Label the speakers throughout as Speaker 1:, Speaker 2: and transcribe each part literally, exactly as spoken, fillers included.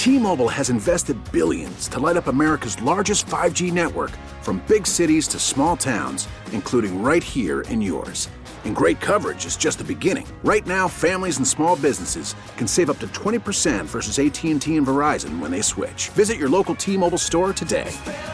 Speaker 1: T-Mobile has invested billions to light up America's largest five G network, from big cities to small towns, including right here in yours. And great coverage is just the beginning. Right now, families and small businesses can save up to twenty percent versus A T and T and Verizon when they switch. Visit your local T-Mobile store today.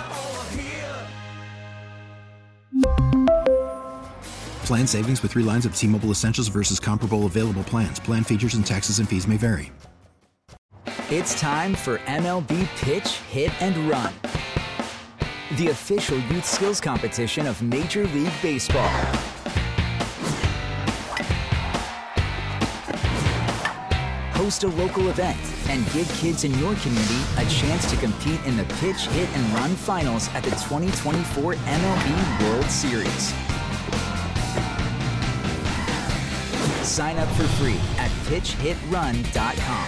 Speaker 2: Plan savings with three lines of T-Mobile Essentials versus comparable available plans. Plan features and taxes and fees may vary.
Speaker 3: It's time for M L B Pitch, Hit, and Run, the official youth skills competition of Major League Baseball. Host a local event and give kids in your community a chance to compete in the Pitch, Hit, and Run finals at the twenty twenty-four M L B World Series. Sign up for free at pitch hit run dot com.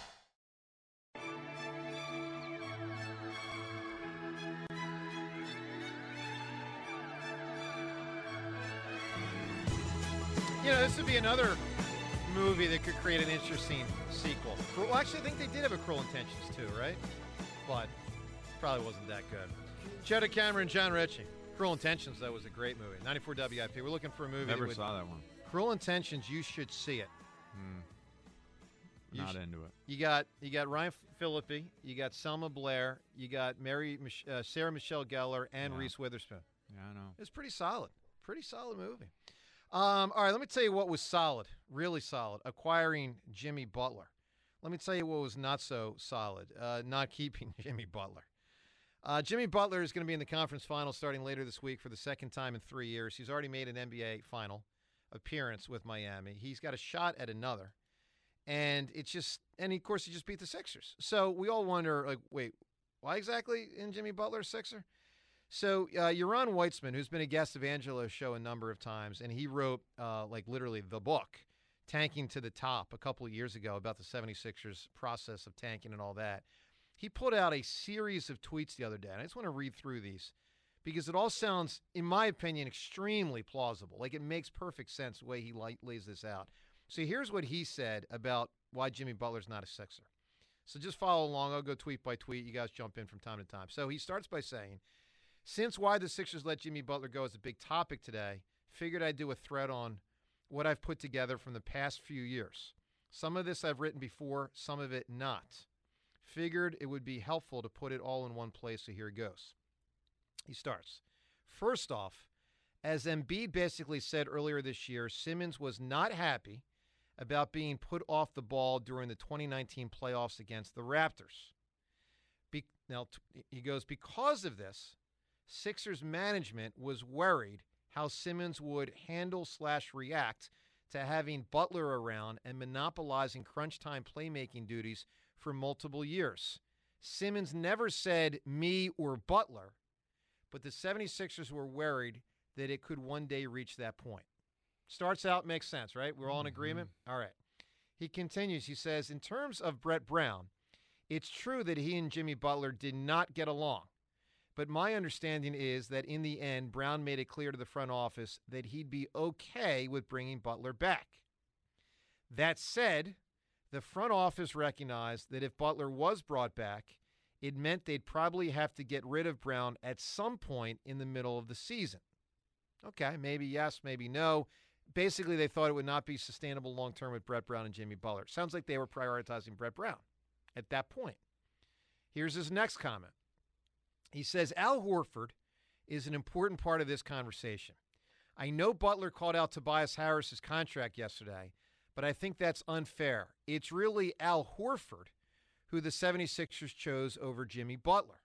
Speaker 4: You know, this would be another movie that could create an interesting sequel. Well, actually, I think they did have a Cruel Intentions too, right? But probably wasn't that good. Cheddar Cameron, John Ritchie. Cruel Intentions, though, was a great movie. ninety-four W I P. We're looking for a movie.
Speaker 5: Never
Speaker 4: that would,
Speaker 5: saw that one.
Speaker 4: Cruel Intentions, you should see it.
Speaker 5: Mm.
Speaker 4: You
Speaker 5: Not
Speaker 4: sh-
Speaker 5: into it.
Speaker 4: You got you got Ryan Phillippe, you got Selma Blair, you got Mary Mich- uh, Sarah Michelle Gellar, and
Speaker 5: Yeah.
Speaker 4: Reese Witherspoon.
Speaker 5: Yeah, I know.
Speaker 4: It's pretty solid. Pretty solid movie. Um, all right, let me tell you what was solid, really solid. Acquiring Jimmy Butler. Let me tell you what was not so solid. Uh, not keeping Jimmy Butler. Uh, Jimmy Butler is going to be in the conference final starting later this week for the second time in three years. He's already made an N B A final appearance with Miami. He's got a shot at another. And it's just, and of course, he just beat the Sixers. So we all wonder, like, wait, why exactly in Jimmy Butler a Sixer? So uh, Yaron Weitzman, who's been a guest of Angelo's show a number of times, and he wrote, uh, like, literally the book, Tanking to the Top, a couple of years ago about the seventy-sixers process of tanking and all that. He put out a series of tweets the other day, and I just want to read through these because it all sounds, in my opinion, extremely plausible. Like, it makes perfect sense the way he li- lays this out. So here's what he said about why Jimmy Butler's not a Sixer. So just follow along. I'll go tweet by tweet. You guys jump in from time to time. So he starts by saying, since why the Sixers let Jimmy Butler go is a big topic today, figured I'd do a thread on what I've put together from the past few years. Some of this I've written before, some of it not. Figured it would be helpful to put it all in one place, so here it goes. He starts. First off, as Embiid basically said earlier this year, Simmons was not happy about being put off the ball during the twenty nineteen playoffs against the Raptors. Be- now, t- he goes, because of this, Sixers management was worried how Simmons would handle slash react to having Butler around and monopolizing crunch time playmaking duties for multiple years. Simmons never said me or Butler, but the seventy-sixers were worried that it could one day reach that point. Starts out, makes sense, right? We're all in agreement? Mm-hmm. All right. He continues. He says, in terms of Brett Brown, it's true that he and Jimmy Butler did not get along. But my understanding is that in the end, Brown made it clear to the front office that he'd be okay with bringing Butler back. That said, the front office recognized that if Butler was brought back, it meant they'd probably have to get rid of Brown at some point in the middle of the season. Okay, maybe yes, maybe no. Basically, they thought it would not be sustainable long-term with Brett Brown and Jimmy Butler. Sounds like they were prioritizing Brett Brown at that point. Here's his next comment. He says, Al Horford is an important part of this conversation. I know Butler called out Tobias Harris's contract yesterday, but I think that's unfair. It's really Al Horford who the seventy-sixers chose over Jimmy Butler.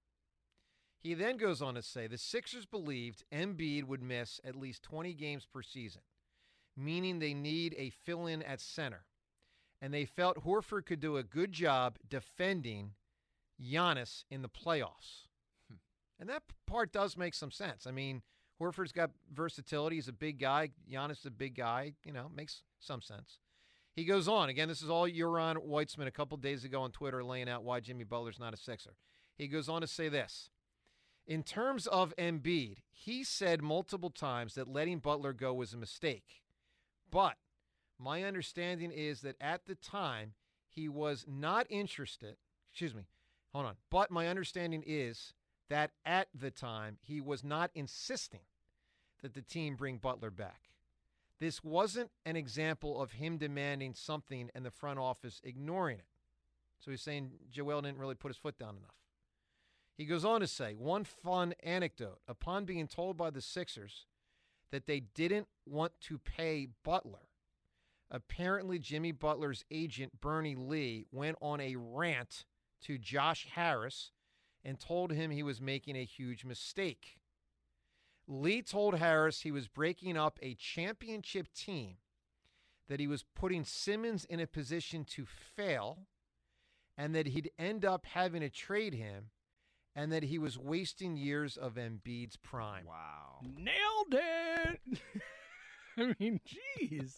Speaker 4: He then goes on to say the Sixers believed Embiid would miss at least twenty games per season, meaning they need a fill-in at center. And they felt Horford could do a good job defending Giannis in the playoffs. Hmm. And that part does make some sense. I mean, Horford's got versatility. He's a big guy. Giannis is a big guy. You know, makes some sense. He goes on. Again, this is all Yaron Weitzman a couple days ago on Twitter laying out why Jimmy Butler's not a Sixer. He goes on to say this. In terms of Embiid, he said multiple times that letting Butler go was a mistake. But my understanding is that at the time, he was not interested, excuse me, hold on. But my understanding is that at the time, he was not insisting that the team bring Butler back. This wasn't an example of him demanding something and the front office ignoring it. So he's saying Joel didn't really put his foot down enough. He goes on to say, one fun anecdote. Upon being told by the Sixers that they didn't want to pay Butler, apparently Jimmy Butler's agent, Bernie Lee, went on a rant to Josh Harris and told him he was making a huge mistake. Lee told Harris he was breaking up a championship team, that he was putting Simmons in a position to fail, and that he'd end up having to trade him, and that he was wasting years of Embiid's prime.
Speaker 5: Wow.
Speaker 6: Nailed it! I mean, jeez.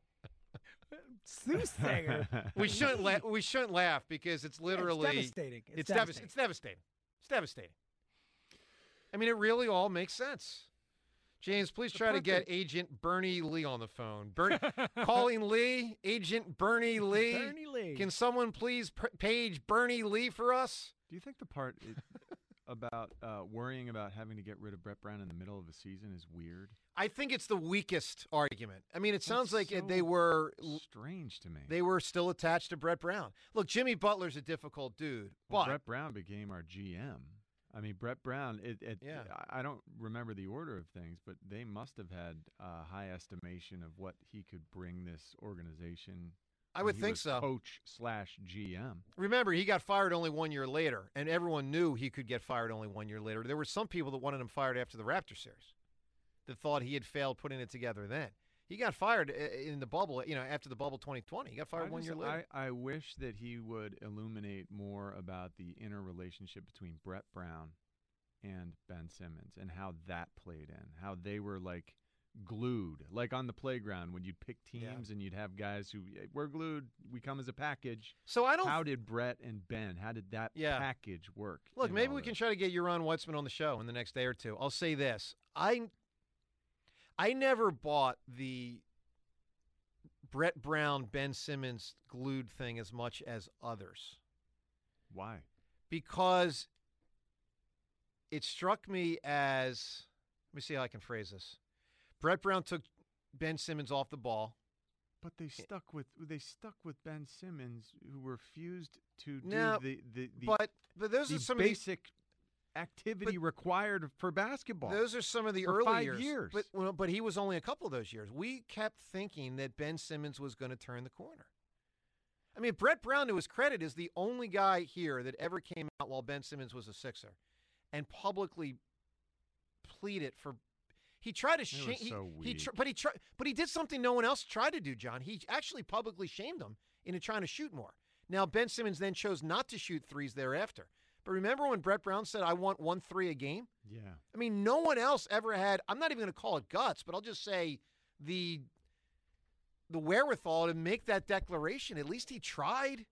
Speaker 6: Soothsayer.
Speaker 4: We shouldn't laugh. We shouldn't laugh because it's literally
Speaker 6: It's devastating. It's,
Speaker 4: It's,
Speaker 6: devastating.
Speaker 4: devastating. It's devastating. It's devastating. I mean, it really all makes sense. James, please try to get Agent Bernie Lee on the phone. Ber- calling Lee, Agent Bernie Lee.
Speaker 6: Bernie Lee.
Speaker 4: Can someone please p- page Bernie Lee for us?
Speaker 5: Do you think the part it, about uh, worrying about having to get rid of Brett Brown in the middle of a season is weird?
Speaker 4: I think it's the weakest argument. I mean, it sounds
Speaker 5: That's
Speaker 4: like
Speaker 5: so
Speaker 4: they were
Speaker 5: strange to me.
Speaker 4: they were still attached to Brett Brown. Look, Jimmy Butler's a difficult dude,
Speaker 5: Well,
Speaker 4: but
Speaker 5: Brett Brown became our G M. I mean, Brett Brown, it, it,
Speaker 4: Yeah.
Speaker 5: I I don't remember the order of things, but they must have had a high estimation of what he could bring this organization.
Speaker 4: I
Speaker 5: when
Speaker 4: would
Speaker 5: he
Speaker 4: think
Speaker 5: was
Speaker 4: so.
Speaker 5: Coach slash G M.
Speaker 4: Remember, he got fired only one year later, and everyone knew he could get fired only one year later. There were some people that wanted him fired after the Raptor series that thought he had failed putting it together then. He got fired in the bubble, you know, after the bubble twenty twenty. He got fired
Speaker 5: I
Speaker 4: one
Speaker 5: just-
Speaker 4: year later.
Speaker 5: I, I wish that he would illuminate more about the interrelationship between Brett Brown and Ben Simmons and how that played in, how they were like glued, like on the playground when you'd pick teams
Speaker 4: Yeah.
Speaker 5: and you'd have guys who we're glued, we come as a package.
Speaker 4: so I don't
Speaker 5: How did Brett and Ben, how did that
Speaker 4: Yeah.
Speaker 5: package work?
Speaker 4: Look,
Speaker 5: in
Speaker 4: maybe
Speaker 5: all
Speaker 4: we can
Speaker 5: this?
Speaker 4: try to get Uran Weitzman on the show in the next day or two. I'll say this. I I never bought the Brett Brown, Ben Simmons glued thing as much as others
Speaker 5: Why?
Speaker 4: because it struck me as, let me see how I can phrase this. Brett Brown took Ben Simmons off the ball.
Speaker 5: But they stuck with they stuck with Ben Simmons, who refused to do
Speaker 4: No,
Speaker 5: the the, the,
Speaker 4: But but those
Speaker 5: the
Speaker 4: are some
Speaker 5: basic activity required for basketball.
Speaker 4: of the, those are some of the
Speaker 5: For
Speaker 4: early
Speaker 5: five
Speaker 4: years.
Speaker 5: years.
Speaker 4: But well, but he was only a couple of those years. We kept thinking that Ben Simmons was going to turn the corner. I mean, Brett Brown, to his credit, is the only guy here that ever came out while Ben Simmons was a Sixer and publicly pleaded for. He tried to
Speaker 5: They
Speaker 4: shame.
Speaker 5: were
Speaker 4: He,
Speaker 5: so
Speaker 4: he tr-
Speaker 5: weak.
Speaker 4: but he tried. But he did something no one else tried to do. John. He actually publicly shamed him into trying to shoot more. Now Ben Simmons then chose not to shoot threes thereafter. But remember when Brett Brown said, "I want one three a game"?
Speaker 5: yeah.
Speaker 4: I mean, no one else ever had. I'm not even going to call it guts, but I'll just say the the wherewithal to make that declaration. At least he tried.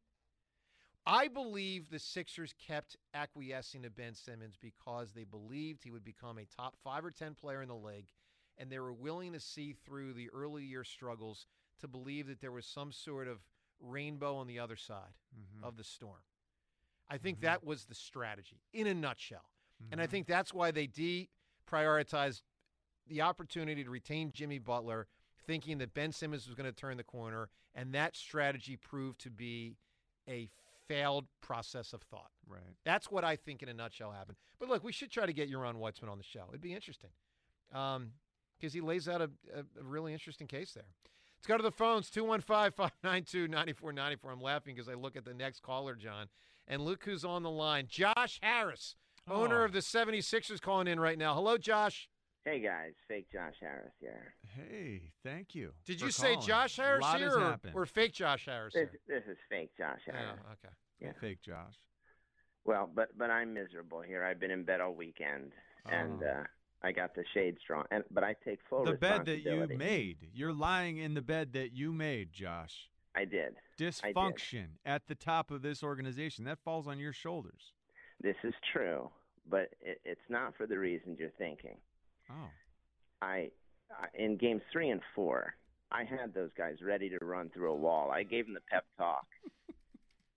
Speaker 4: I believe the Sixers kept acquiescing to Ben Simmons because they believed he would become a top five or ten player in the league, and they were willing to see through the early year struggles to believe that there was some sort of rainbow on the other side
Speaker 5: Mhm.
Speaker 4: of the storm. I think
Speaker 5: Mhm.
Speaker 4: that was the strategy in a nutshell. And I
Speaker 5: Mhm.
Speaker 4: think that's why they deprioritized the opportunity to retain Jimmy Butler, thinking that Ben Simmons was going to turn the corner, and that strategy proved to be a failed process of thought.
Speaker 5: Right.
Speaker 4: That's what I think in a nutshell happened. But look, we should try to get Uran Weitzman on the show. It'd be interesting because he lays out a, a, a really interesting case there. Let's go to the phones, two one five, five nine two, nine four nine four. I'm laughing because I look at the next caller, John, and look who's on the line. Josh Harris, owner
Speaker 5: Oh.
Speaker 4: of the seventy-sixers, calling in right now. Hello, Josh.
Speaker 7: Hey guys, fake Josh Harris here.
Speaker 5: Hey, thank you.
Speaker 4: Did
Speaker 5: for
Speaker 4: you say
Speaker 5: calling.
Speaker 4: Josh Harris
Speaker 5: A lot
Speaker 4: here
Speaker 5: has
Speaker 4: or,
Speaker 5: happened.
Speaker 4: or fake Josh Harris
Speaker 7: This,
Speaker 4: here?
Speaker 7: this is fake Josh
Speaker 4: Yeah,
Speaker 7: Harris.
Speaker 4: okay.
Speaker 7: Yeah.
Speaker 5: Fake Josh.
Speaker 7: Well, but but I'm miserable here. I've been in bed all weekend, and
Speaker 5: Oh.
Speaker 7: uh, I got the shade strong. And but I take full
Speaker 5: The bed that you
Speaker 7: responsibility.
Speaker 5: made. You're lying in the bed that you made, Josh.
Speaker 7: I did.
Speaker 5: Dysfunction at the top of this organization. That falls on your shoulders.
Speaker 7: This is true, but it, it's not for the reasons you're thinking.
Speaker 5: Oh.
Speaker 7: I, I in games three and four, I had those guys ready to run through a wall. I gave them the pep talk,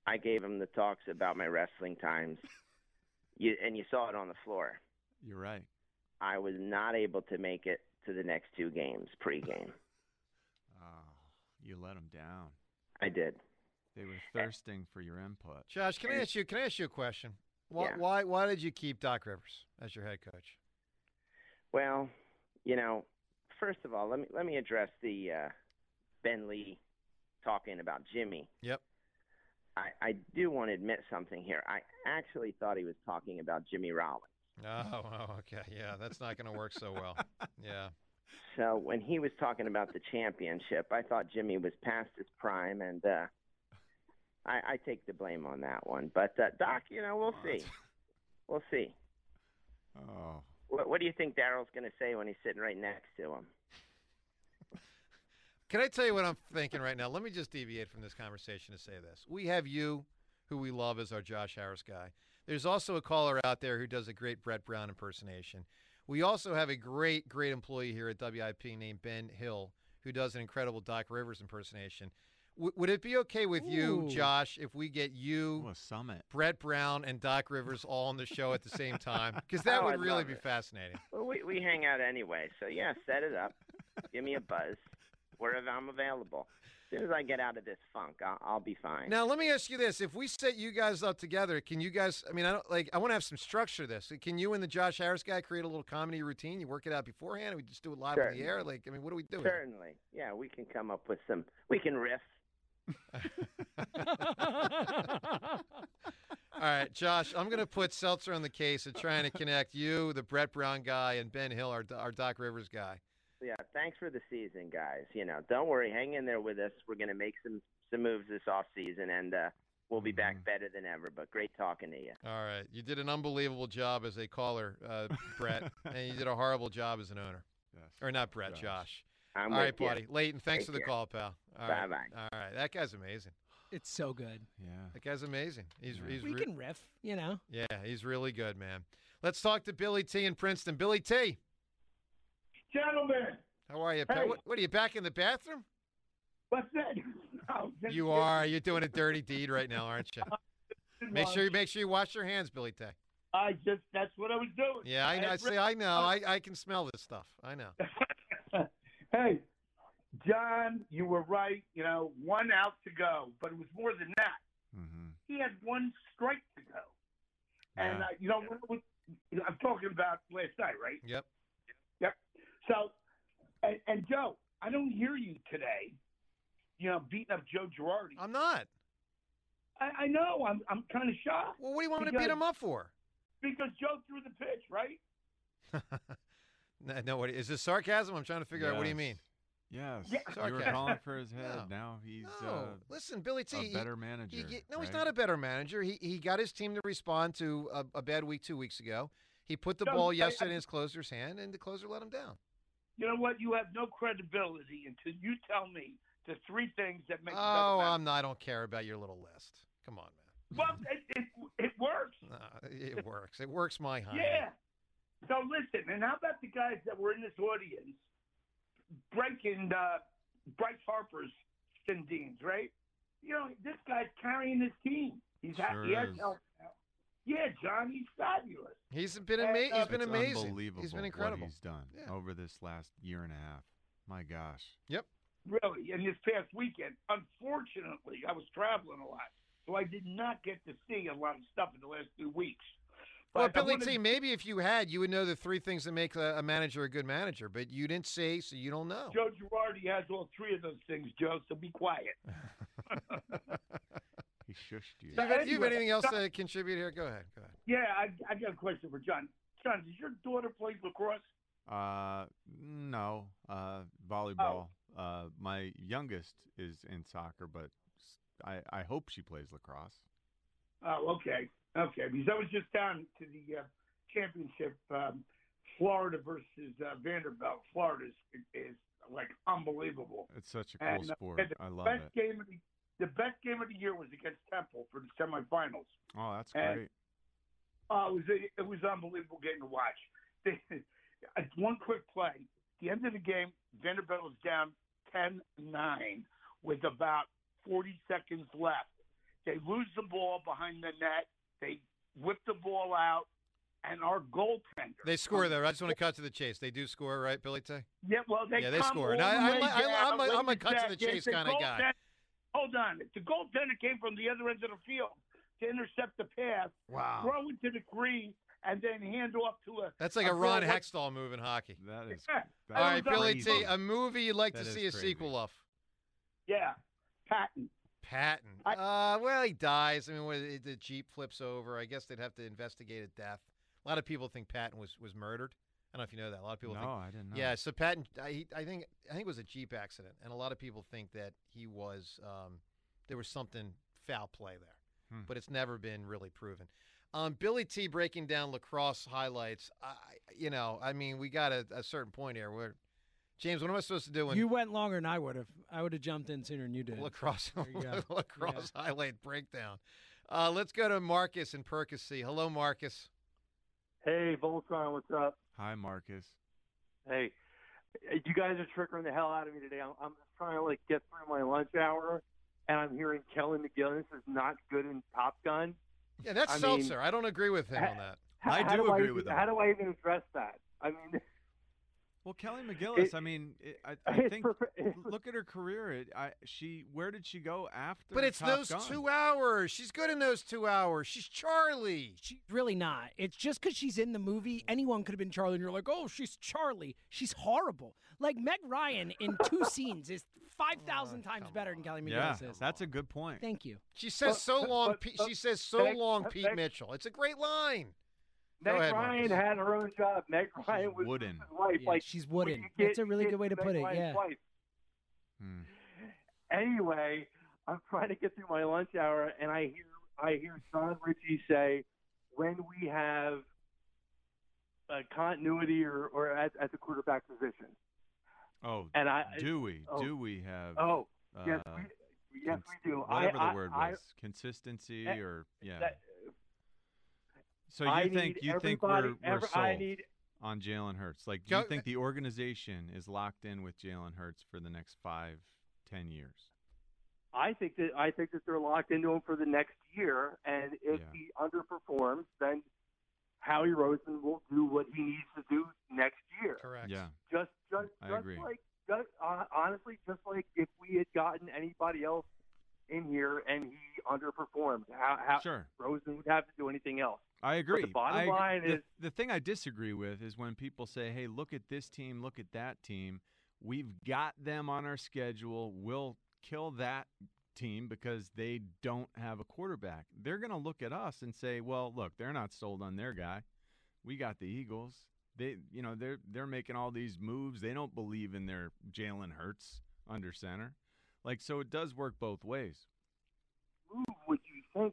Speaker 7: I gave him the talks about my wrestling times, you, and you saw it on the floor.
Speaker 5: You're right.
Speaker 7: I was not able to make it to the next two games pregame.
Speaker 5: Oh, you let them down.
Speaker 7: I did.
Speaker 5: They were thirsting for your input.
Speaker 4: Josh, can I ask you? Can I ask you a question? Why,
Speaker 7: Yeah.
Speaker 4: why, why did you keep Doc Rivers as your head coach?
Speaker 7: Well, you know, first of all, let me let me address the uh, Ben Lee talking about Jimmy.
Speaker 4: Yep.
Speaker 7: I, I do want to admit something here. I actually thought he was talking about Jimmy Rollins.
Speaker 4: Oh, oh, okay. Yeah, that's not going to work so well. Yeah.
Speaker 7: So when he was talking about the championship, I thought Jimmy was past his prime, and uh, I, I take the blame on that one. But uh, Doc, you know, we'll see. We'll see.
Speaker 5: Oh.
Speaker 7: What, what do you think Daryl's going to say when he's sitting right next to him?
Speaker 4: Can I tell you what I'm thinking right now? Let me just deviate from this conversation to say this. We have you, who we love as our Josh Harris guy. There's also a caller out there who does a great Brett Brown impersonation. We also have a great, great employee here at W I P named Ben Hill, who does an incredible Doc Rivers impersonation. W- would it be okay with you,
Speaker 6: Ooh.
Speaker 4: Josh, if we get you,
Speaker 5: Oh, a summit.
Speaker 4: Brett Brown, and Doc Rivers all on the show at the same time? Because that
Speaker 7: Oh,
Speaker 4: would
Speaker 7: I'd
Speaker 4: really
Speaker 7: love
Speaker 4: be
Speaker 7: it.
Speaker 4: fascinating.
Speaker 7: Well, we, we hang out anyway, so yeah, set it up. Give me a buzz wherever I'm available. As soon as I get out of this funk, I'll, I'll be fine.
Speaker 4: Now, let me ask you this: if we set you guys up together, can you guys? I mean, I don't like. I want to have some structure to this. Can you and the Josh Harris guy create a little comedy routine? You work it out beforehand, and we just do it live on the
Speaker 7: Certainly.
Speaker 4: air. Like, I mean, what do we do?
Speaker 7: Certainly. Yeah, we can come up with some. We can riff.
Speaker 4: All right, Josh, I'm going to put Seltzer on the case of trying to connect you, the Brett Brown guy, and Ben Hill, our our Doc Rivers guy.
Speaker 7: Yeah, thanks for the season, guys. You know, don't worry. Hang in there with us. We're going to make some, some moves this off season, and uh, we'll be back better than ever. But great talking to you.
Speaker 4: All right, you did an unbelievable job as a caller, uh, Brett, and you did a horrible job as an owner.
Speaker 5: Yes.
Speaker 4: Or not Brett,
Speaker 5: Josh.
Speaker 4: Josh.
Speaker 7: I'm
Speaker 4: All
Speaker 7: with
Speaker 4: right,
Speaker 7: you.
Speaker 4: buddy. Leighton, thanks
Speaker 7: Take
Speaker 4: for the
Speaker 7: care.
Speaker 4: call, pal. All right.
Speaker 7: Bye-bye.
Speaker 4: All right, that guy's amazing.
Speaker 6: It's so good.
Speaker 5: Yeah.
Speaker 4: That guy's amazing. He's
Speaker 5: Yeah.
Speaker 4: he's
Speaker 6: We
Speaker 4: re-
Speaker 6: can riff, you know.
Speaker 4: yeah, he's really good, man. Let's talk to Billy T in Princeton. Billy T,
Speaker 8: Gentlemen,
Speaker 4: how are you? pal?
Speaker 8: Hey.
Speaker 4: What, what are you back in the bathroom?
Speaker 8: what's that? No, just-
Speaker 4: You are. You're doing a dirty deed right now, aren't you? Make sure you make sure you wash your hands, Billy T.
Speaker 8: I just, that's what I was doing.
Speaker 4: Yeah, I know.
Speaker 8: had
Speaker 4: See, I know. I, I can smell this stuff. I know.
Speaker 8: Hey, John, you were right. You know, one out to go, but it was more than that.
Speaker 5: Mm-hmm.
Speaker 8: He had one strike to go. And,
Speaker 5: Yeah.
Speaker 8: uh, you know, when it was, you know, I'm talking about last night, right?
Speaker 4: Yep.
Speaker 8: Yep. So, and, and Joe, I don't hear you today, you know, beating up Joe Girardi.
Speaker 4: I'm not.
Speaker 8: I, I know. I'm, I'm kind of shocked
Speaker 4: Well, what do you want me to beat
Speaker 8: Because-
Speaker 4: him up for?
Speaker 8: because Joe threw the pitch, right?
Speaker 4: no, no, what, is this sarcasm? I'm trying to figure out what do you mean.
Speaker 5: Yes.
Speaker 8: Yeah.
Speaker 5: You were
Speaker 4: Sarcasm.
Speaker 5: calling for his head.
Speaker 4: No.
Speaker 5: Now he's
Speaker 4: No,
Speaker 5: uh,
Speaker 4: listen, Billy T.
Speaker 5: a
Speaker 4: he-
Speaker 5: better manager.
Speaker 4: He, he- no, he's
Speaker 5: right?
Speaker 4: not a better manager. He he got his team to respond to a, a bad week two weeks ago. He put the
Speaker 8: No,
Speaker 4: ball
Speaker 8: I-
Speaker 4: yesterday
Speaker 8: I-
Speaker 4: in his closer's hand, and the closer let him down.
Speaker 8: You know what? You have no credibility until you tell me the three things that make.
Speaker 4: Oh,
Speaker 8: you better
Speaker 4: I'm not, I don't care about your little list. Come on, man.
Speaker 8: Well, it, it, it works.
Speaker 4: No, it works. It works my high.
Speaker 8: Yeah. So listen, and how about the guys that were in this audience breaking uh, Bryce Harper's Sindines, right? You know, this guy's carrying his team. He's ha-
Speaker 5: Sure
Speaker 8: he has
Speaker 5: is.
Speaker 8: help now. Yeah, John, he's fabulous.
Speaker 4: He's been
Speaker 8: And,
Speaker 4: ama-
Speaker 8: uh,
Speaker 4: He's been
Speaker 5: It's
Speaker 4: amazing.
Speaker 5: Unbelievable
Speaker 4: He's been incredible.
Speaker 5: what he's done
Speaker 4: Yeah.
Speaker 5: over this last year and a half. My gosh.
Speaker 8: Really, in this past weekend. Unfortunately, I was traveling a lot, so I did not get to see a lot of stuff in the last two weeks.
Speaker 4: Well,
Speaker 8: But I
Speaker 4: Billy
Speaker 8: wanted-
Speaker 4: T, maybe if you had, you would know the three things that make a, a manager a good manager, but you didn't say, so you don't know.
Speaker 8: Joe Girardi has all three of those things, Joe, so be quiet.
Speaker 5: He shushed you.
Speaker 4: Do you, have, do you have
Speaker 8: Anyway,
Speaker 4: anything else
Speaker 8: John-
Speaker 4: to contribute here? Go ahead. Go ahead.
Speaker 8: Yeah, I, I got a question for John. John, does your daughter play lacrosse?
Speaker 5: Uh, no. Uh, volleyball. Uh, my youngest is in soccer, but s- I, I hope she plays lacrosse.
Speaker 8: Oh, okay. Okay, because I was just down to the uh, championship, um, Florida versus uh, Vanderbilt. Florida is, is like unbelievable.
Speaker 5: It's such a cool
Speaker 8: And, uh,
Speaker 5: sport.
Speaker 8: and the
Speaker 5: I love
Speaker 8: best
Speaker 5: it.
Speaker 8: Game of the, the best game of the year was against Temple for the semifinals.
Speaker 5: Oh, that's
Speaker 8: and-
Speaker 5: great.
Speaker 8: Oh, it was it was unbelievable getting to watch. They, one quick play. At the end of the game, Vanderbilt was down ten nine with about forty seconds left. They lose the ball behind the net. They whip the ball out, and our goaltender.
Speaker 4: They score, though. I just want to cut to the chase. They do score, right, Billy T?
Speaker 8: Yeah, well, they
Speaker 4: Yeah, they
Speaker 8: come
Speaker 4: score.
Speaker 8: all
Speaker 4: Now,
Speaker 8: the
Speaker 4: I-
Speaker 8: way
Speaker 4: I- I-
Speaker 8: down,
Speaker 4: I'm a-
Speaker 8: wait
Speaker 4: I'm a cut to the
Speaker 8: second.
Speaker 4: chase
Speaker 8: The
Speaker 4: kinda guy.
Speaker 8: goaltender- Hold on. The goaltender came from the other end of the field to intercept the pass,
Speaker 4: Wow.
Speaker 8: throw into the green, and then hand off to a.
Speaker 4: That's like a
Speaker 8: a
Speaker 4: Ron
Speaker 8: girl with-
Speaker 4: Hextall move in hockey.
Speaker 5: That is.
Speaker 8: Yeah.
Speaker 5: that
Speaker 4: All
Speaker 5: is
Speaker 4: right, Billy
Speaker 5: crazy.
Speaker 4: T, a movie you'd like
Speaker 5: That
Speaker 4: to
Speaker 5: is
Speaker 4: see a
Speaker 5: crazy.
Speaker 4: sequel of?
Speaker 8: Yeah, Patton.
Speaker 4: Patton.
Speaker 8: I-
Speaker 4: Uh, well, he dies. I mean, when it- the Jeep flips over, I guess they'd have to investigate a death. A lot of people think Patton was, was murdered. I don't know if you know that. A lot of people
Speaker 5: No,
Speaker 4: think.
Speaker 5: I didn't know.
Speaker 4: Yeah, so Patton, I, he, I think I think it was a Jeep accident, and a lot of people think that he was um, there was something foul play there,
Speaker 5: Hmm.
Speaker 4: but it's never been really proven. Um, Billy T breaking down lacrosse highlights. I, you know, I mean, we got a, a certain point here where James, what am I supposed to do when
Speaker 6: You went longer than I would have. I would have jumped in sooner than you did.
Speaker 4: lacrosse
Speaker 6: There you go.
Speaker 4: lacrosse highlight breakdown? Uh, let's go to Marcus in Percy. Hello, Marcus.
Speaker 9: Hey, Voltron, what's up?
Speaker 5: Hi, Marcus.
Speaker 9: Hey, you guys are triggering the hell out of me today. I'm, I'm just trying to like get through my lunch hour, and I'm hearing Kelly McGillis is not good in Top Gun.
Speaker 4: Yeah, that's
Speaker 9: I
Speaker 4: Seltzer.
Speaker 9: mean,
Speaker 4: I don't agree with him on that.
Speaker 9: How,
Speaker 5: I
Speaker 9: how
Speaker 5: do
Speaker 9: do
Speaker 5: agree
Speaker 9: I,
Speaker 5: with him.
Speaker 9: How do I even address that? I mean,
Speaker 5: Well, Kelly McGillis.
Speaker 9: It-
Speaker 5: I mean, it, I, I
Speaker 9: it's
Speaker 5: think.
Speaker 9: perfect- it's-
Speaker 5: Look at her career. It, I, she. Where did she go after?
Speaker 4: But it's
Speaker 5: Top
Speaker 4: those
Speaker 5: Gun?
Speaker 4: two hours. She's good in those two hours. She's Charlie.
Speaker 6: She's really not. It's just because she's in the movie. Anyone could have been Charlie, and you're like, oh, she's Charlie. She's horrible. Like Meg Ryan in two scenes is five thousand times
Speaker 4: come
Speaker 6: better than Kelly
Speaker 5: Yeah,
Speaker 6: McGillis is.
Speaker 5: that's a good point.
Speaker 6: Thank you.
Speaker 4: She says
Speaker 9: But-
Speaker 4: so
Speaker 9: but-
Speaker 4: long.
Speaker 9: but-
Speaker 4: Pete,
Speaker 9: but-
Speaker 4: she says so
Speaker 9: Meg-
Speaker 4: long, Pete
Speaker 9: Meg-
Speaker 4: Mitchell. It's a great line. Go
Speaker 9: Meg
Speaker 4: ahead,
Speaker 9: Ryan
Speaker 4: Marcus.
Speaker 9: had her own job. Meg Ryan was
Speaker 5: wooden.
Speaker 9: his wife.
Speaker 6: Yeah,
Speaker 9: like
Speaker 6: she's
Speaker 9: when
Speaker 6: wooden.
Speaker 9: you get-
Speaker 6: That's a really
Speaker 9: you
Speaker 6: good way to
Speaker 9: get
Speaker 6: put
Speaker 9: Meg
Speaker 6: it,
Speaker 9: Ryan's
Speaker 6: yeah.
Speaker 9: wife.
Speaker 5: Hmm.
Speaker 9: Anyway, I'm trying to get through my lunch hour, and I hear I hear John Ritchie say, when we have a continuity or, or at, at the quarterback position.
Speaker 5: Oh,
Speaker 9: And I
Speaker 5: do we?
Speaker 9: oh.
Speaker 5: do we have?
Speaker 9: Oh, yes,
Speaker 5: uh,
Speaker 9: we, yes,
Speaker 5: cons-
Speaker 9: we do.
Speaker 5: Whatever
Speaker 9: I,
Speaker 5: the word
Speaker 9: I,
Speaker 5: was, consistency
Speaker 9: Eh,
Speaker 5: or yeah.
Speaker 9: That,
Speaker 5: so you
Speaker 9: I
Speaker 5: think
Speaker 9: need
Speaker 5: you think
Speaker 9: everybody-
Speaker 5: we're, we're
Speaker 9: every-
Speaker 5: sold
Speaker 9: I need
Speaker 5: on Jalen Hurts? Like, do
Speaker 4: Go-
Speaker 5: you think the organization is locked in with Jalen Hurts for the next five, ten years?
Speaker 9: I think that I think that they're locked into him for the next year, and if
Speaker 5: Yeah.
Speaker 9: he underperforms, then Howie Roseman will do what he needs to do next year.
Speaker 4: Correct.
Speaker 5: Yeah,
Speaker 9: Just, just,
Speaker 5: I
Speaker 9: just
Speaker 5: agree.
Speaker 9: like, just, uh, honestly, just like if we had gotten anybody else in here and he underperformed, how, how
Speaker 5: sure.
Speaker 9: Roseman would have to do anything else.
Speaker 5: I agree.
Speaker 9: bottom
Speaker 5: I agree.
Speaker 9: line
Speaker 5: the,
Speaker 9: is-
Speaker 5: the thing I disagree with is when people say, "Hey, look at this team, look at that team. We've got them on our schedule. We'll kill that team because they don't have a quarterback." They're going to look at us and say, "Well, look, they're not sold on their guy. We got the Eagles. They, you know, they're they're making all these moves. They don't believe in their Jalen Hurts under center." Like, so it does work both ways.
Speaker 9: Who would you think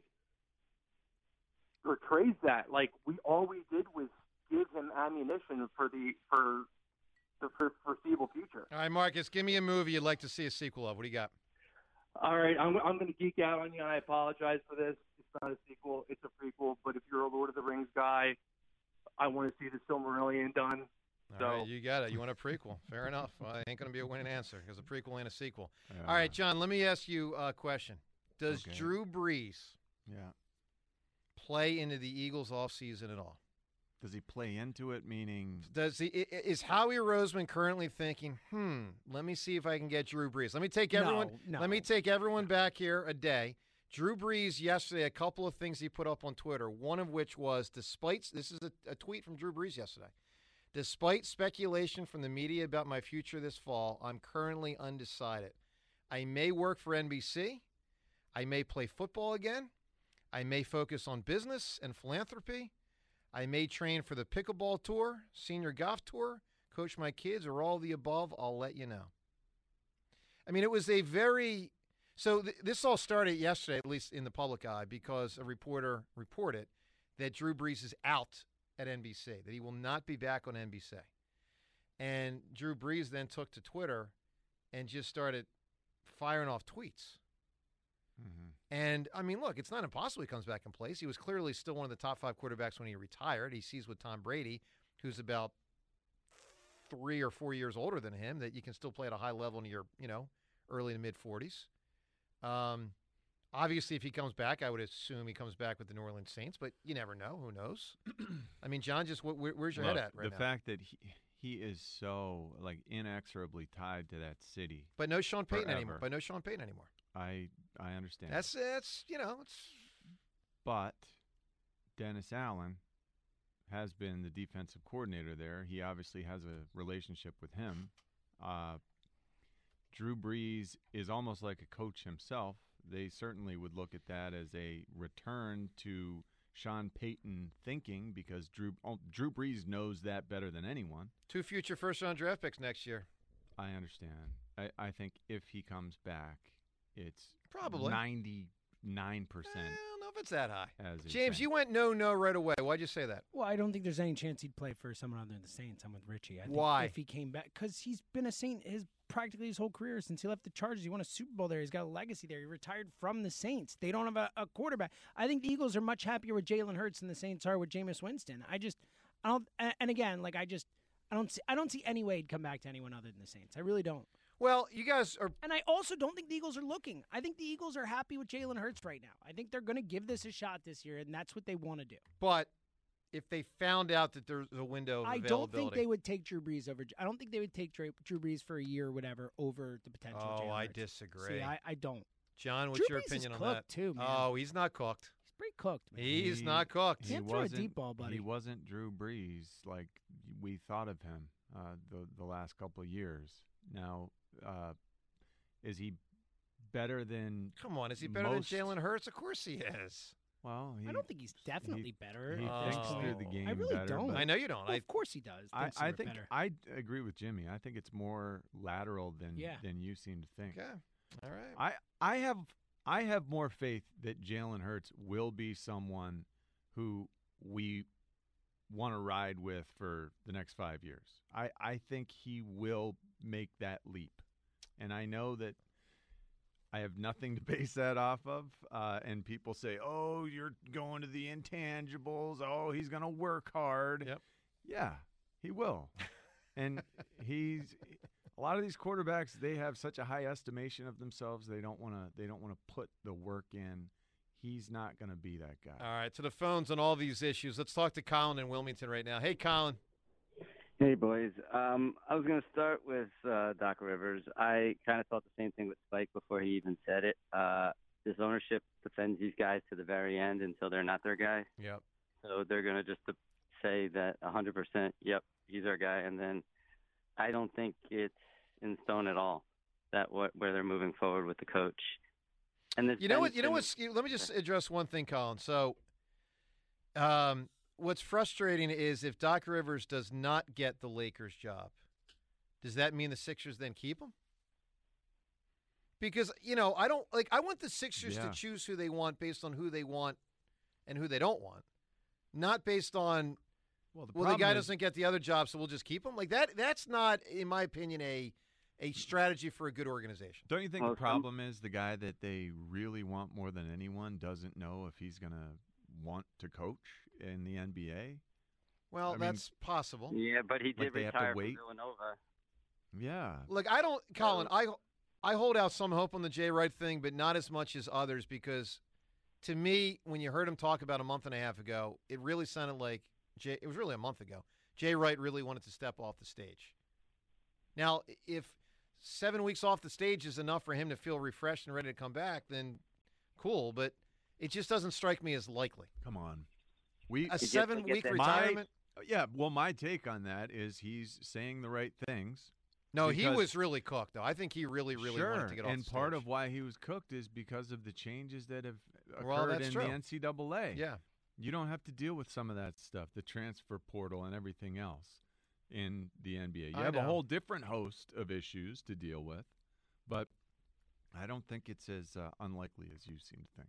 Speaker 9: portrays that? Like we all we did was give him ammunition for the for the for foreseeable future.
Speaker 4: All right, Marcus, give me a movie you'd like to see a sequel of. What do you got?
Speaker 9: All right, I'm I'm going to geek out on you, and I apologize for this. It's not a sequel; it's a prequel. But if you're a Lord of the Rings guy, I want to see the Silmarillion done.
Speaker 4: All
Speaker 9: So-
Speaker 4: right, you got it. You want a prequel. Fair enough. Well, it ain't going to be a winning answer because a prequel ain't a sequel.
Speaker 5: Uh,
Speaker 4: All right, John, let me ask you a question. Does
Speaker 5: Okay.
Speaker 4: Drew Brees
Speaker 5: Yeah.
Speaker 4: play into the Eagles offseason at all?
Speaker 5: Does he play into it? Meaning,
Speaker 4: Does he i- i- is Howie Roseman currently thinking, "Hmm, let me see if I can get Drew Brees." Let me take everyone
Speaker 6: No,
Speaker 4: Let me
Speaker 6: no.
Speaker 4: take everyone back here a day. Drew Brees yesterday, a couple of things he put up on Twitter, one of which was, despite, this is a, a tweet from Drew Brees yesterday, despite speculation from the media about my future this fall, I'm currently undecided. I may work for N B C. I may play football again. I may focus on business and philanthropy. I may train for the pickleball tour, senior golf tour, coach my kids, or all the above. I'll let you know. I mean, it was a very so th- this all started yesterday, at least in the public eye, because a reporter reported that Drew Brees is out at N B C, that he will not be back on N B C. And Drew Brees then took to Twitter and just started firing off tweets.
Speaker 5: mhm.
Speaker 4: And, I mean, look, it's not impossible he comes back in place. He was clearly still one of the top five quarterbacks when he retired. He sees with Tom Brady, who's about three or four years older than him, that you can still play at a high level in your, you know, early to mid-forties. Um, Obviously, if he comes back, I would assume he comes back with the New Orleans Saints, but you never know. Who knows? I mean, John, just wh- where, where's your
Speaker 5: Look,
Speaker 4: head at right
Speaker 5: the
Speaker 4: now?
Speaker 5: The fact that he he is so like inexorably tied to that city.
Speaker 4: But no Sean Payton
Speaker 5: forever.
Speaker 4: anymore. But no Sean Payton anymore.
Speaker 5: I I understand.
Speaker 4: That's that's you know it's.
Speaker 5: But Dennis Allen has been the defensive coordinator there. He obviously has a relationship with him. Uh, Drew Brees is almost like a coach himself. They certainly would look at that as a return to Sean Payton thinking because Drew oh, Drew Brees knows that better than anyone.
Speaker 4: Two future first-round draft picks next year.
Speaker 5: I understand. I, I think if he comes back, it's
Speaker 4: probably
Speaker 5: ninety-nine percent.
Speaker 4: I don't know if it's that high.
Speaker 5: As
Speaker 4: James, you went no-no right away. Why'd you say that?
Speaker 6: Well, I don't think there's any chance he'd play for someone other than the Saints. I'm with Richie. I think
Speaker 4: Why?
Speaker 6: If he came back, because he's been a Saint his practically his whole career since he left the Chargers. He won a Super Bowl there. He's got a legacy there. He retired from the Saints. They don't have a, a quarterback. I think the Eagles are much happier with Jalen Hurts than the Saints are with Jameis Winston. I just, I don't. And again, like I just, I don't see, I don't see any way he'd come back to anyone other than the Saints. I really don't.
Speaker 4: Well, you guys are.
Speaker 6: And I also don't think the Eagles are looking. I think the Eagles are happy with Jalen Hurts right now. I think they're going to give this a shot this year, and that's what they want to do.
Speaker 4: But if they found out that there's a window of
Speaker 6: I
Speaker 4: availability.
Speaker 6: don't think they would take Drew Brees over. I don't think they would take Drew, Drew Brees for a year or whatever over the potential.
Speaker 4: Oh,
Speaker 6: Jalen
Speaker 4: I
Speaker 6: Hurts.
Speaker 4: disagree.
Speaker 6: See, I, I don't.
Speaker 4: John, what's
Speaker 6: Drew
Speaker 4: your
Speaker 6: Brees
Speaker 4: opinion
Speaker 6: is
Speaker 4: on
Speaker 6: cooked
Speaker 4: that?
Speaker 6: too, man.
Speaker 4: Oh, he's not cooked.
Speaker 6: He's pretty cooked, man.
Speaker 4: He's
Speaker 5: He-
Speaker 4: not cooked.
Speaker 6: Can't
Speaker 5: he
Speaker 6: throw a
Speaker 5: wasn't-
Speaker 6: deep ball, buddy.
Speaker 5: He wasn't Drew Brees like we thought of him uh, the the last couple of years. Now, uh, is he better than?
Speaker 4: Come on, is he better
Speaker 5: most-
Speaker 4: than Jalen Hurts? Of course he is.
Speaker 5: Well, he,
Speaker 6: I don't think he's definitely
Speaker 5: he-
Speaker 6: better.
Speaker 5: He
Speaker 6: at this
Speaker 5: thinks
Speaker 4: Oh.
Speaker 5: through
Speaker 6: point.
Speaker 5: the game
Speaker 6: I really
Speaker 5: better,
Speaker 6: don't.
Speaker 5: but
Speaker 4: I know you don't.
Speaker 6: Well,
Speaker 4: I,
Speaker 6: of course he does.
Speaker 5: I,
Speaker 6: Thinks
Speaker 5: I
Speaker 6: they're
Speaker 5: think
Speaker 6: better.
Speaker 5: I agree with Jimmy. I think it's more lateral than
Speaker 6: Yeah.
Speaker 5: than you seem to think.
Speaker 4: okay. All right.
Speaker 5: I I have I have more faith that Jalen Hurts will be someone who we want to ride with for the next five years. I, I think he will make that leap. And I know that I have nothing to base that off of. Uh, and people say, oh, you're going to the intangibles. Oh, he's going to work hard.
Speaker 4: Yep.
Speaker 5: Yeah, he will. And he's a lot of these quarterbacks, they have such a high estimation of themselves. They don't want to they don't want to put the work in. He's not going to be that guy.
Speaker 4: All right. To the phones on all these issues. Let's talk to Colin in Wilmington right now. Hey, Colin.
Speaker 10: Hey, boys. Um, I was going to start with uh, Doc Rivers. I kind of thought the same thing with Spike before he even said it. Uh, this ownership defends these guys to the very end until they're not their guy.
Speaker 4: Yep.
Speaker 10: So they're going to just say that one hundred percent, yep, he's our guy. And then I don't think it's in stone at all that what where they're moving forward with the coach. And this
Speaker 4: You know
Speaker 10: Ben
Speaker 4: what? You know
Speaker 10: Simmons-
Speaker 4: what? Let me just address one thing, Colin. So, um, what's frustrating is if Doc Rivers does not get the Lakers job, does that mean the Sixers then keep him? Because you know, I don't like. I want the Sixers
Speaker 5: Yeah.
Speaker 4: to choose who they want based on who they want and who they don't want, not based on
Speaker 5: Well, the,
Speaker 4: well, the
Speaker 5: problem
Speaker 4: guy
Speaker 5: is-
Speaker 4: doesn't get the other job, so we'll just keep him. Like that. That's not, in my opinion, a a strategy for a good organization.
Speaker 5: Don't you think
Speaker 10: Well,
Speaker 5: the
Speaker 10: some-
Speaker 5: problem is the guy that they really want more than anyone doesn't know if he's going to want to coach in the N B A?
Speaker 4: Well,
Speaker 5: I mean-
Speaker 4: that's possible.
Speaker 10: Yeah, but he
Speaker 5: Like
Speaker 10: did
Speaker 5: they have to
Speaker 10: retire from
Speaker 5: wait?
Speaker 10: Villanova.
Speaker 5: Yeah.
Speaker 4: Look, I don't, Colin. I I hold out some hope on the Jay Wright thing, but not as much as others because, to me, when you heard him talk about a month and a half ago, it really sounded like Jay. It was really a month ago. Jay Wright really wanted to step off the stage. Now, if seven weeks off the stage is enough for him to feel refreshed and ready to come back, then cool. But it just doesn't strike me as likely.
Speaker 5: Come on. We
Speaker 4: A
Speaker 10: gets to
Speaker 4: seven-week
Speaker 10: get that-
Speaker 4: retirement.
Speaker 5: My, yeah, well, my take on that is he's saying the right things.
Speaker 4: No, he
Speaker 5: because-
Speaker 4: was really cooked, though. I think he really, really
Speaker 5: sure,
Speaker 4: wanted to get off
Speaker 5: and
Speaker 4: the
Speaker 5: part
Speaker 4: stage.
Speaker 5: of why he was cooked is because of the changes that have occurred
Speaker 4: Well, that's
Speaker 5: in
Speaker 4: true.
Speaker 5: the N C double A.
Speaker 4: Yeah.
Speaker 5: You don't have to deal with some of that stuff, the transfer portal and everything else in the N B A. You
Speaker 4: I
Speaker 5: have a
Speaker 4: know.
Speaker 5: whole different host of issues to deal with, but I don't think it's as uh, unlikely as you seem to think.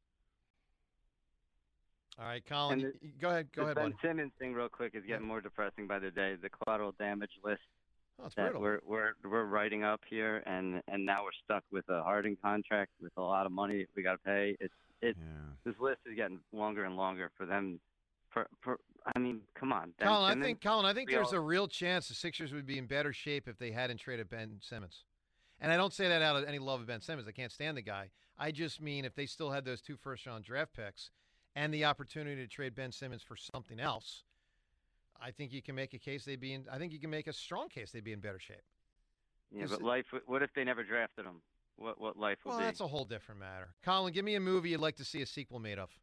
Speaker 4: All right, Colin,
Speaker 10: And
Speaker 4: you- you- go ahead. Go
Speaker 10: the
Speaker 4: ahead,
Speaker 10: Ben
Speaker 4: buddy.
Speaker 10: Simmons thing, real quick, is getting more depressing by the day. The collateral damage list
Speaker 4: Oh, it's
Speaker 10: that
Speaker 4: brutal.
Speaker 10: we're we're we're writing up here, and and now we're stuck with a Harden contract with a lot of money we got to pay. It's it
Speaker 5: Yeah.
Speaker 10: this list is getting longer and longer for them. For for I mean, come on, Ben
Speaker 4: Colin, I
Speaker 10: Simmons,
Speaker 4: think Colin, I think
Speaker 10: we
Speaker 4: there's
Speaker 10: all-
Speaker 4: a real chance the Sixers would be in better shape if they hadn't traded Ben Simmons. And I don't say that out of any love of Ben Simmons. I can't stand the guy. I just mean if they still had those two first-round draft picks and the opportunity to trade Ben Simmons for something else, I think you can make a case they'd be in. I think you can make a strong case they'd be in better shape.
Speaker 10: Yeah, but life. What if they never drafted him? What what life would
Speaker 4: well,
Speaker 10: be?
Speaker 4: Well, that's a whole different matter. Colin, give me a movie you'd like to see a sequel made of.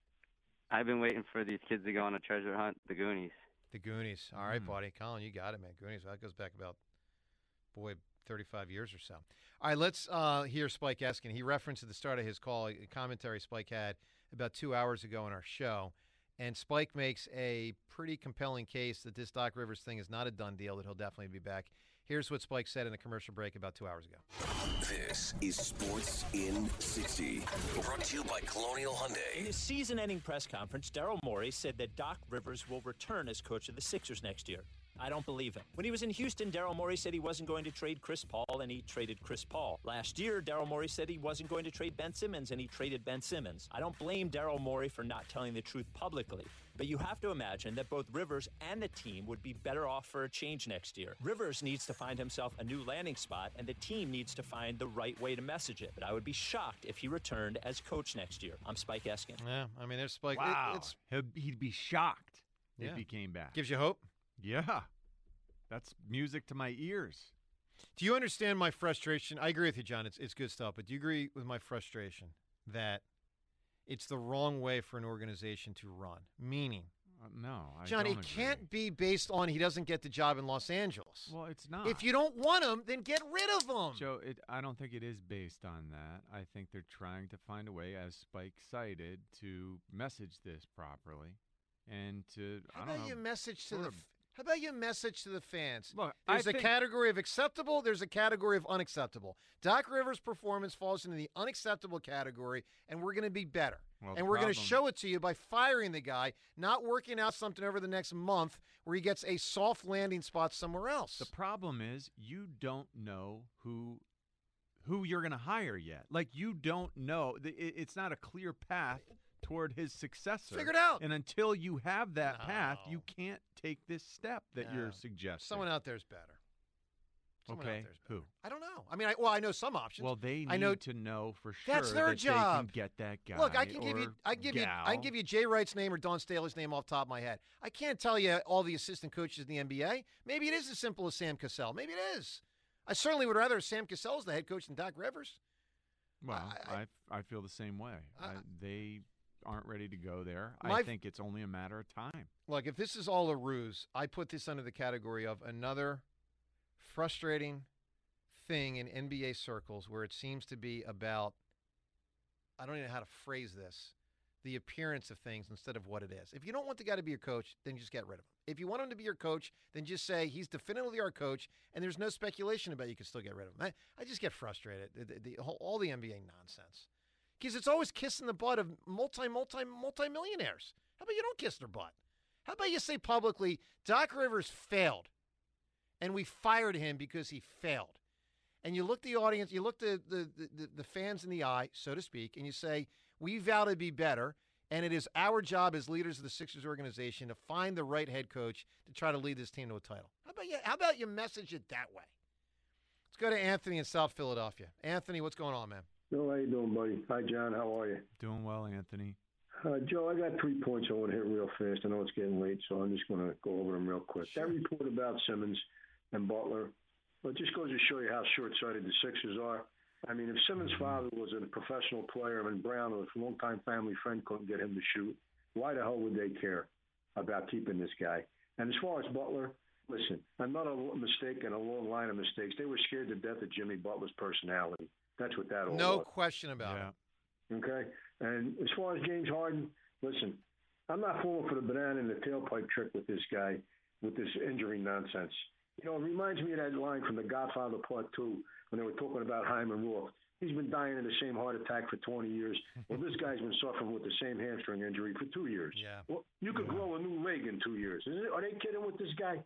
Speaker 10: I've been waiting for these kids to go on a treasure hunt. The Goonies.
Speaker 4: The Goonies. All right,
Speaker 5: Mm.
Speaker 4: buddy. Colin, you got it, man. Goonies. That goes back about, boy, thirty-five years or so. All right, let's uh, hear Spike Eskin. He referenced at the start of his call a commentary Spike had about two hours ago on our show. And Spike makes a pretty compelling case that this Doc Rivers thing is not a done deal, that he'll definitely be back. Here's what Spike said in a commercial break about two hours ago.
Speaker 11: This is Sports in sixty, brought to you by Colonial Hyundai.
Speaker 12: In his season-ending press conference, Daryl Morey said that Doc Rivers will return as coach of the Sixers next year. I don't believe him. When he was in Houston, Daryl Morey said he wasn't going to trade Chris Paul, and he traded Chris Paul. Last year, Daryl Morey said he wasn't going to trade Ben Simmons, and he traded Ben Simmons. I don't blame Daryl Morey for not telling the truth publicly, but you have to imagine that both Rivers and the team would be better off for a change next year. Rivers needs to find himself a new landing spot, and the team needs to find the right way to message it. But I would be shocked if he returned as coach next year. I'm Spike Eskin.
Speaker 4: Yeah, I mean, there's Spike.
Speaker 5: Wow.
Speaker 4: It, it's,
Speaker 5: He'd, he'd be shocked
Speaker 4: Yeah.
Speaker 5: if he came back.
Speaker 4: gives you hope.
Speaker 5: Yeah. That's music to my ears.
Speaker 4: Do you understand my frustration? I agree with you, John. It's it's good stuff. But do you agree with my frustration that it's the wrong way for an organization to run? Meaning,
Speaker 5: Uh, no, I
Speaker 4: John,
Speaker 5: don't
Speaker 4: it
Speaker 5: agree.
Speaker 4: can't be based on he doesn't get the job in Los Angeles.
Speaker 5: Well, it's not.
Speaker 4: If you don't want him, then get rid of him.
Speaker 5: Joe, it, I don't think it is based on that. I think they're trying to find a way, as Spike cited, to message this properly and to,
Speaker 4: How
Speaker 5: I don't
Speaker 4: about
Speaker 5: know.
Speaker 4: your message to
Speaker 5: sort
Speaker 4: the?
Speaker 5: of-
Speaker 4: f- How about your message to the fans?
Speaker 5: Look,
Speaker 4: there's
Speaker 5: I
Speaker 4: a
Speaker 5: think-
Speaker 4: category of acceptable. There's a category of unacceptable. Doc Rivers' performance falls into the unacceptable category, and we're going to be better.
Speaker 5: Well,
Speaker 4: and we're going to
Speaker 5: problem-
Speaker 4: show it to you by firing the guy, not working out something over the next month where he gets a soft landing spot somewhere else.
Speaker 5: The problem is you don't know who who you're going to hire yet. Like, you don't know. The- it- It's not a clear path toward his successor.
Speaker 4: Figure it out.
Speaker 5: And until you have that path,
Speaker 4: No.
Speaker 5: you can't take this step that
Speaker 4: No.
Speaker 5: you're suggesting.
Speaker 4: Someone out there's better. Someone
Speaker 5: okay,
Speaker 4: out there's better.
Speaker 5: who?
Speaker 4: I don't know. I mean, I, well, I know some options.
Speaker 5: Well, they need
Speaker 4: I know
Speaker 5: to know for sure
Speaker 4: that's their
Speaker 5: that
Speaker 4: job.
Speaker 5: they can get that guy.
Speaker 4: Look, I can give you,
Speaker 5: or
Speaker 4: I can give you, I can
Speaker 5: gal.
Speaker 4: give you Jay Wright's name or Don Staley's name off the top of my head. I can't tell you all the assistant coaches in the N B A. Maybe it is as simple as Sam Cassell. Maybe it is. I certainly would rather Sam Cassell as the head coach than Doc Rivers.
Speaker 5: Well,
Speaker 4: I-
Speaker 5: I, I, feel the same way.
Speaker 4: I-
Speaker 5: I, they aren't ready to go there.
Speaker 4: My
Speaker 5: I
Speaker 4: f-
Speaker 5: think it's only a matter of time.
Speaker 4: Look, if this is all a ruse, I put this under the category of another frustrating thing in N B A circles where it seems to be about, I don't even know how to phrase this, the appearance of things instead of what it is. If you don't want the guy to be your coach, then just get rid of him. If you want him to be your coach, then just say he's definitively our coach, and there's no speculation about you can still get rid of him. I, I just get frustrated, the, the, the whole, all the N B A nonsense. Because it's always kissing the butt of multi, multi, multi-millionaires. How about you don't kiss their butt? How about you say publicly, Doc Rivers failed, and we fired him because he failed. And you look the audience, you look the, the, the, the fans in the eye, so to speak, and you say, we vow to be better, and it is our job as leaders of the Sixers organization to find the right head coach to try to lead this team to a title. How about you, how about you message it that way? Let's go to Anthony in South Philadelphia. Anthony, what's going on, man?
Speaker 13: Joe, how you doing, buddy? Hi, John. How are you?
Speaker 5: Doing well, Anthony.
Speaker 13: Uh, Joe, I got three points I want to hit real fast. I know it's getting late, so I'm just going to go over them real quick. That report about Simmons and Butler, well, it just goes to show you how short-sighted the Sixers are. I mean, if Simmons' father was a professional player and Brown, a longtime family friend, couldn't get him to shoot, why the hell would they care about keeping this guy? And as far as Butler, listen, another mistake and a long line of mistakes. They were scared to death of Jimmy Butler's personality. That's what that all
Speaker 4: No
Speaker 13: was.
Speaker 4: question about it.
Speaker 13: Okay? And as far as James Harden, listen, I'm not falling for the banana in the tailpipe trick with this guy, with this injury nonsense. You know, it reminds me of that line from The Godfather Part two when they were talking about Hyman Roth. He's been dying of the same heart attack for twenty years. Well, this guy's been suffering with the same hamstring injury for two years.
Speaker 4: Yeah.
Speaker 13: Well, you could grow a new leg in two years. Is it, are they kidding with this guy?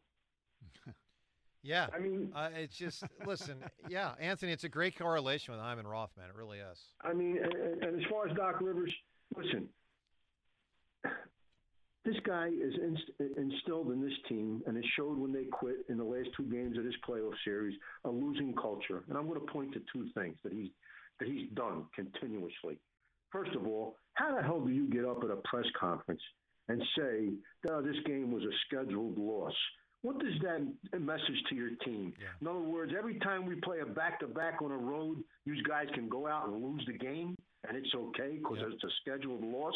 Speaker 4: Yeah.
Speaker 13: I mean,
Speaker 4: uh, it's just, listen, yeah, Anthony, it's a great correlation with Hyman Roth, man. It really is.
Speaker 13: I mean, and, and as far as Doc Rivers, listen, This guy is inst- instilled in this team, and it showed when they quit in the last two games of this playoff series, a losing culture. And I'm going to point to two things that he's that he's done continuously. First of all, how the hell do you get up at a press conference and say that oh, this game was a scheduled loss? What does that message to your team? Yeah. In other words, every time we play a back-to-back on a road, you guys can go out and lose the game, and it's okay because yeah. it's a scheduled loss.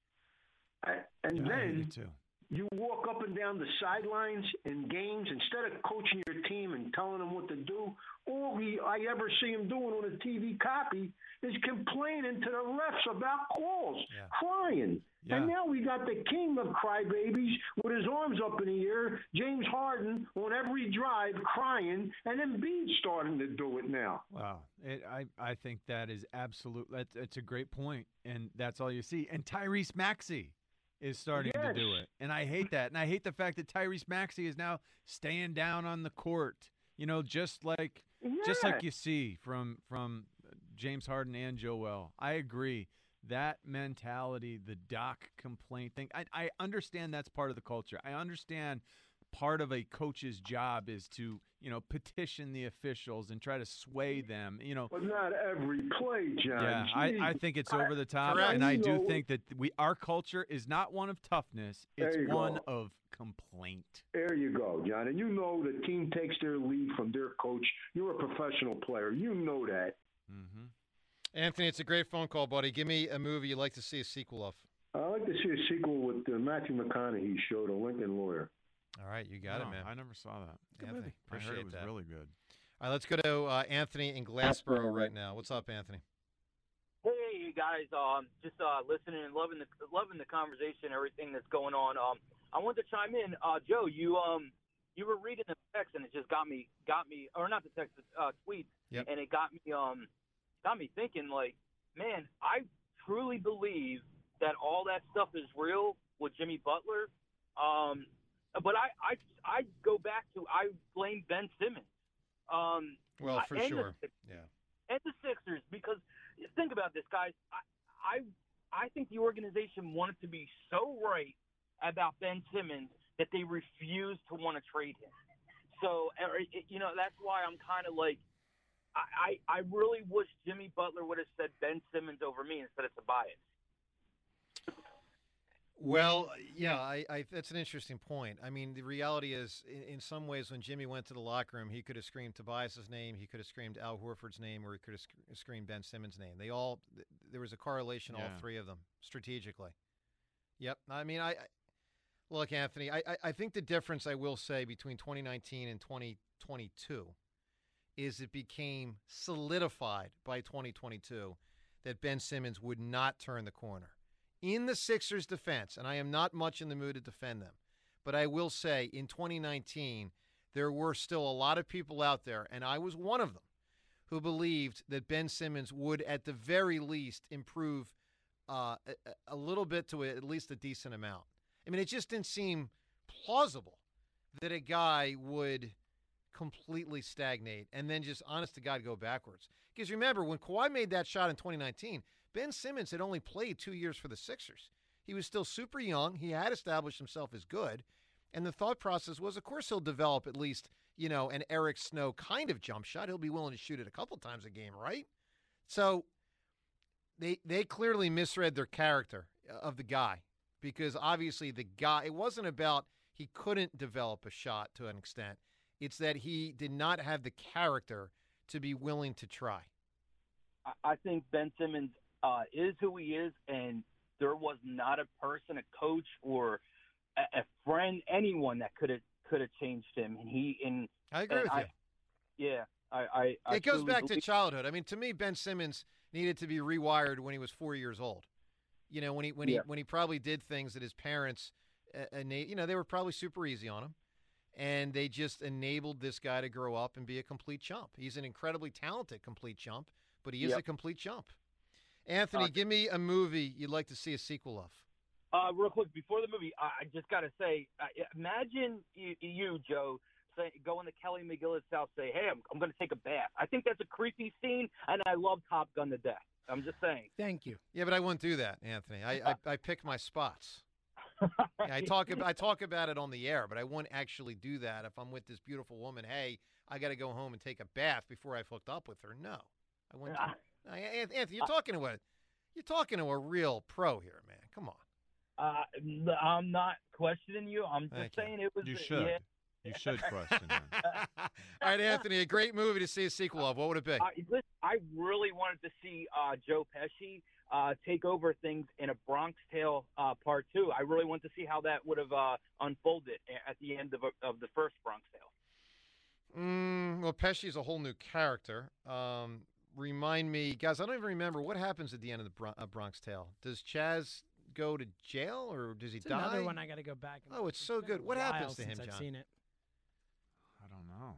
Speaker 13: And
Speaker 5: yeah,
Speaker 13: then you walk up and down the sidelines in games instead of coaching your team and telling them what to do. All we, I ever see him doing on a T V copy is complaining to the refs about calls, yeah. crying. Yeah. And now we got the king of crybabies with his arms up in the air, James Harden, on every drive crying, and Embiid starting to do it now.
Speaker 5: Wow. It, I, I think that is absolute. That's, that's a great point, and that's all you see. And Tyrese Maxey is starting yes. to do it. And I hate that. And I hate the fact that Tyrese Maxey is now staying down on the court, you know, just like yeah. just like you see from from James Harden and Joel. I agree. That mentality, the Doc complaint thing, I, I understand that's part of the culture. I understand part of a coach's job is to, you know, petition the officials and try to sway them, you know.
Speaker 13: But not every play, John.
Speaker 5: Yeah, I, I think it's over the top,
Speaker 13: I,
Speaker 5: and I do
Speaker 13: know,
Speaker 5: think that we our culture is not one of toughness. It's one go. of complaint.
Speaker 13: There you go, John. And you know the team takes their lead from their coach. You're a professional player. You know that.
Speaker 5: Mm-hmm.
Speaker 4: Anthony, it's a great phone call, buddy. Give me a movie you'd like to see a sequel of.
Speaker 13: I'd like to see a sequel with uh, Matthew McConaughey showed, A Lincoln Lawyer.
Speaker 4: All right, you got
Speaker 5: no,
Speaker 4: it, man.
Speaker 5: I never saw that.
Speaker 4: Good Anthony,
Speaker 5: I heard it was
Speaker 4: that.
Speaker 5: really good.
Speaker 4: All right, let's go to uh, Anthony in Glassboro right now. What's up, Anthony?
Speaker 14: Hey, guys. Um, just uh, listening and loving the loving the conversation, everything that's going on. Um, I wanted to chime in. Uh, Joe, you um, you were reading the text, and it just got me got me, or not the text, the uh, tweet,
Speaker 4: yep.
Speaker 14: and it got me um, got me thinking. Like, man, I truly believe that all that stuff is real with Jimmy Butler. Um, but I, I, I go back to I blame Ben Simmons. Um,
Speaker 4: well, for
Speaker 14: and
Speaker 4: sure,
Speaker 14: the,
Speaker 4: yeah.
Speaker 14: And the Sixers, because think about this, guys. I, I, I think the organization wanted to be so right about Ben Simmons that they refused to want to trade him. So, you know, that's why I'm kind of like, I, I, I really wish Jimmy Butler would have said Ben Simmons over me instead of Tobias.
Speaker 4: Well, yeah, I, I, that's an interesting point. I mean, the reality is, in, in some ways, when Jimmy went to the locker room, he could have screamed Tobias's name, he could have screamed Al Horford's name, or he could have sc- screamed Ben Simmons' name. They all, th- there was a correlation,
Speaker 5: yeah.
Speaker 4: all three of them, strategically. Yep. I mean, I, I look, Anthony, I, I, I think the difference, I will say, between twenty nineteen and twenty twenty-two is it became solidified by twenty twenty-two that Ben Simmons would not turn the corner. In the Sixers' defense, and I am not much in the mood to defend them, but I will say in twenty nineteen, there were still a lot of people out there, and I was one of them, who believed that Ben Simmons would at the very least improve uh, a, a little bit to a, at least a decent amount. I mean, it just didn't seem plausible that a guy would completely stagnate and then just, honest to God, go backwards. Because remember, when Kawhi made that shot in twenty nineteen, Ben Simmons had only played two years for the Sixers. He was still super young. He had established himself as good. And the thought process was, of course, he'll develop at least, you know, an Eric Snow kind of jump shot. He'll be willing to shoot it a couple times a game, right? So they they clearly misread their character of the guy, because obviously the guy, it wasn't about he couldn't develop a shot to an extent. It's that he did not have the character to be willing to try.
Speaker 14: I think Ben Simmons uh, is who he is, and there was not a person, a coach, or a, a friend, anyone that could have could have changed him. And he, and
Speaker 4: I agree
Speaker 14: and
Speaker 4: with
Speaker 14: I,
Speaker 4: you.
Speaker 14: Yeah, I. I, I
Speaker 4: it goes back
Speaker 14: believe-
Speaker 4: to childhood. I mean, to me, Ben Simmons needed to be rewired when he was four years old. You know, when he when
Speaker 14: yeah.
Speaker 4: he when he probably did things that his parents, uh, you know, they were probably super easy on him. And they just enabled this guy to grow up and be a complete chump. He's an incredibly talented complete chump, but he is
Speaker 14: yep.
Speaker 4: a complete chump. Anthony,
Speaker 14: uh,
Speaker 4: give me a movie you'd like to see a sequel of.
Speaker 14: Uh, real quick, before the movie, I, I just got to say, uh, imagine you, you, Joe, say, going to Kelly McGillis' house, say, hey, I'm, I'm going to take a bath. I think that's a creepy scene, and I love Top Gun to death. I'm just saying.
Speaker 6: Thank you.
Speaker 4: Yeah, but I wouldn't do that, Anthony. I, I, I pick my spots. Yeah, I talk about I talk about it on the air, but I won't actually do that if I'm with this beautiful woman. Hey, I got to go home and take a bath before I've hooked up with her. No, I went. To, I, Anthony, you're talking to a you're talking to a real pro here, man. Come on.
Speaker 14: Uh, I'm not questioning you. I'm just
Speaker 4: Thank
Speaker 14: saying
Speaker 4: you.
Speaker 14: it was.
Speaker 5: You should.
Speaker 14: Yeah.
Speaker 5: You should question him.
Speaker 4: All right, Anthony, a great movie to see a sequel of. What would it be?
Speaker 14: Uh, listen, I really wanted to see uh, Joe Pesci uh, take over things in a Bronx Tale uh, Part Two. I really wanted to see how that would have uh, unfolded at the end of of the first Bronx Tale.
Speaker 4: Mm, well, Pesci's a whole new character. Um, remind me, guys. I don't even remember what happens at the end of the Bron- uh, Bronx Tale. Does Chaz go to jail or does he
Speaker 6: It's
Speaker 4: die?
Speaker 6: another one I got to go back. And
Speaker 4: Oh, it's so
Speaker 6: been
Speaker 4: good.
Speaker 6: a
Speaker 4: What
Speaker 6: while
Speaker 4: happens to him,
Speaker 6: since
Speaker 4: John?
Speaker 6: I've seen it.
Speaker 5: I don't know.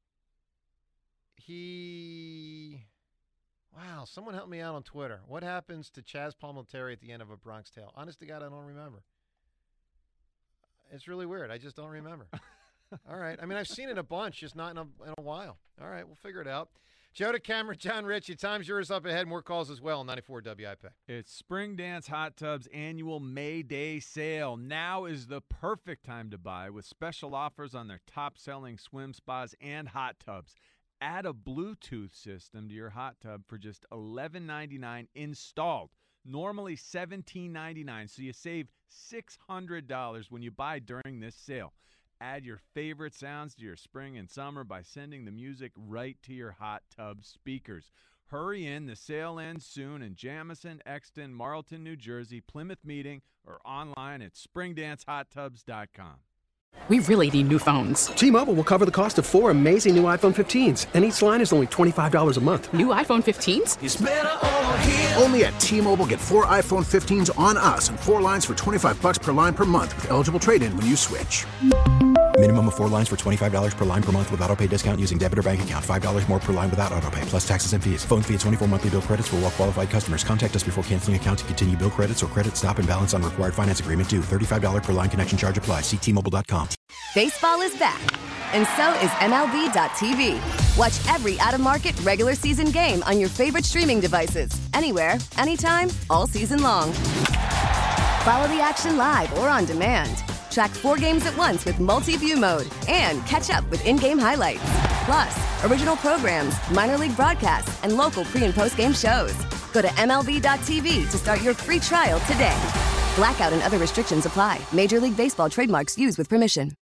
Speaker 4: He, wow, someone help me out on Twitter. What happens to Chaz Palminteri at the end of A Bronx Tale? Honest to God, I don't remember. It's really weird. I just don't remember. All right. I mean, I've seen it a bunch, just not in a, in a while. All right, we'll figure it out. Joe DeCamera, John Ritchie, time's yours up ahead. More calls as well on ninety-four W I P.
Speaker 5: It's Spring Dance Hot Tubs annual May Day sale. Now is the perfect time to buy with special offers on their top-selling swim spas and hot tubs. Add a Bluetooth system to your hot tub for just eleven ninety-nine installed. Normally seventeen ninety-nine, so you save six hundred dollars when you buy during this sale. Add your favorite sounds to your spring and summer by sending the music right to your hot tub speakers. Hurry in, the sale ends soon in Jamison, Exton, Marlton, New Jersey, Plymouth Meeting, or online at spring dance hot tubs dot com.
Speaker 15: We really need new phones.
Speaker 16: T-Mobile will cover the cost of four amazing new iPhone fifteens, and each line is only twenty-five dollars a month.
Speaker 15: New iPhone fifteens?
Speaker 1: It's better over here. Only at T-Mobile, get four iPhone fifteens on us and four lines for twenty-five bucks per line per month with eligible trade-in when you switch.
Speaker 2: Minimum of four lines for twenty-five dollars per line per month with autopay discount using debit or bank account. five dollars more per line without autopay, plus taxes and fees. Phone fee at twenty-four monthly bill credits for well-qualified customers. Contact us before canceling account to continue bill credits or credit stop and balance on required finance agreement due. thirty-five dollars per line connection charge applies. See T Mobile dot com.
Speaker 17: Baseball is back, and so is M L B dot T V. Watch every out-of-market regular season game on your favorite streaming devices. Anywhere, anytime, all season long. Follow the action live or on demand. Track four games at once with multi-view mode and catch up with in-game highlights. Plus, original programs, minor league broadcasts, and local pre- and post-game shows. Go to M L B dot T V to start your free trial today. Blackout and other restrictions apply. Major League Baseball trademarks used with permission.